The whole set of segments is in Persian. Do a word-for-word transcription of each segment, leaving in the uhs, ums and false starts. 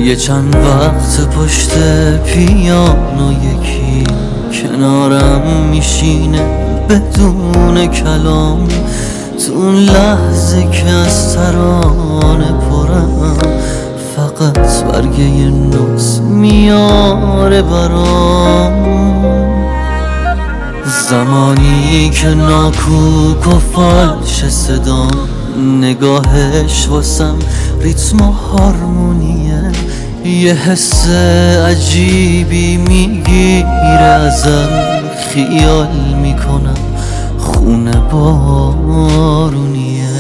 یه چند وقت پشت پیانو یکی کنارم میشینه بدون کلام، تو اون لحظه که از ترانه پرم فقط برگه نوز میاره برام. زمانی که ناکوک و فالش صدام، نگاهش واسم ریتم و هارمونیه، یه حس عجیبی میگیره ازم، خیال میکنم خونه بارونیه.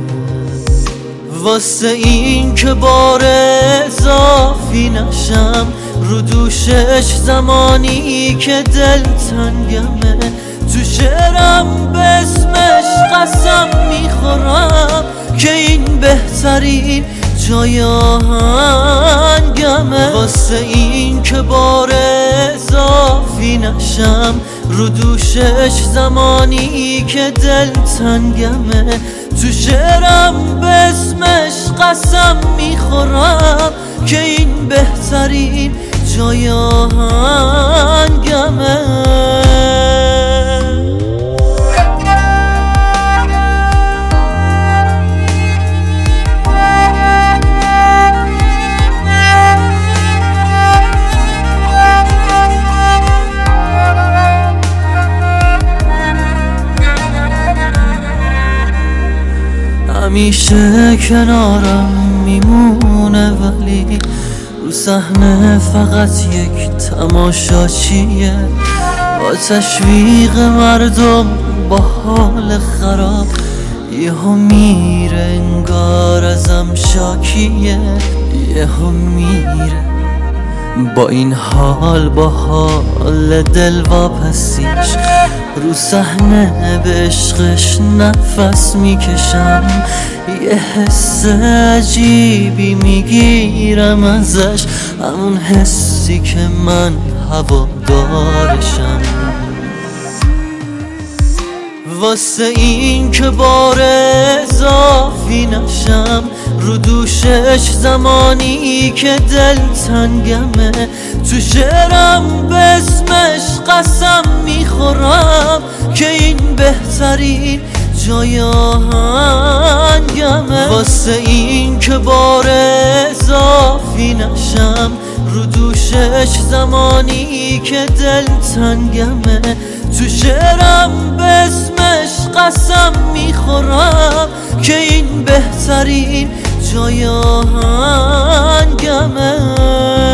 واسه این که بار اضافی نشم رو دوشش، زمانی که دل تنگمه تو شعرم به اسمش قسم میخورم که این بهترین جای آهنگمه. واسه این که بار اضافی نشم رو دوشش، زمانی که دل تنگمه تو شعرم به اسمش قسم میخورم که این بهترین جای آهنگمه. همیشه کنارم میمونه ولی رو صحنه فقط یک تماشاچیه، با تشویق مردم با حال خراب یهو میره انگار ازم شاکیه، یهو میره. با این حال با حال دل واپسیش رو صحنه به عشقش نفس میکشم، یه حس عجیبی میگیرم ازش، همون حسی که من هوادارشم. واسه این که بار اضافی نشم رو دوشش، زمانی که دل تنگمه تو شعرم به اسمش قسم میخورم که این بهترین جای آهنگمه. واسه این که بار اضافی نشم رو دوشش، زمانی که دل تنگمه تو شعرم به اسمش قسم میخورم که این بهترین جای آهنگمه.